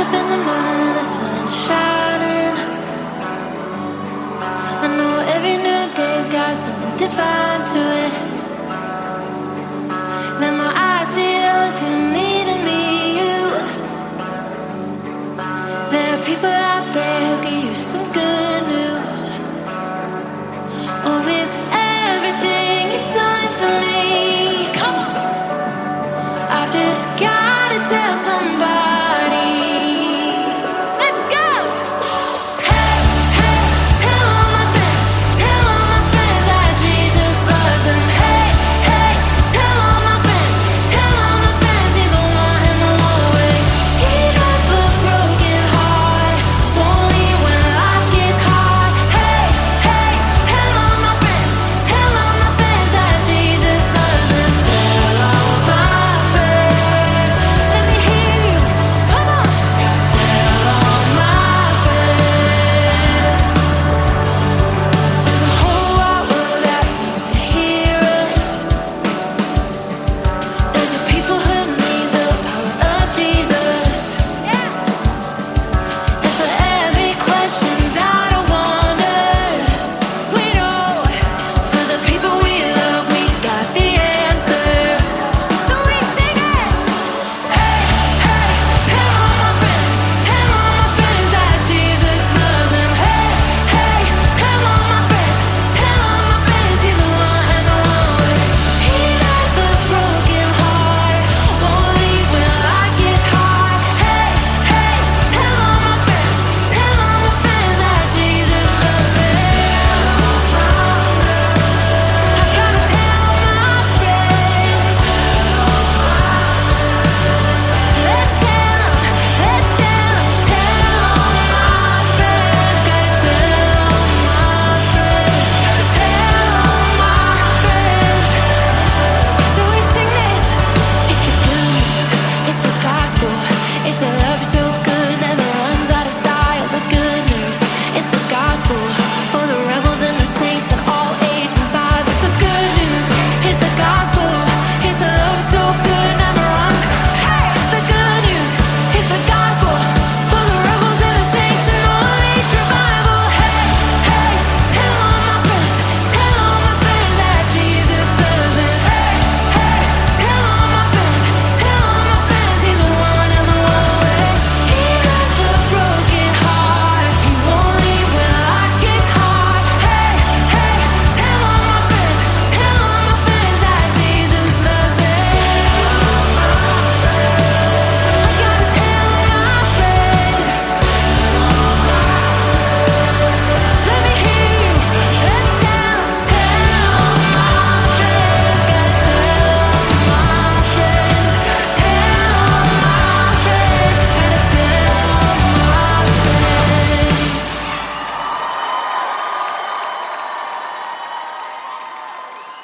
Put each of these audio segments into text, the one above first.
up in the morning and the sun is shining. I know every new day's got something divine to it. Let my eyes see those who need to meet you. There are people out there who can use some good news. Oh, it's everything you've done for me. Come on, I've just gotta tell somebody.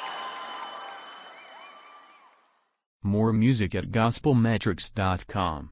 More music at gospelmetrics.com.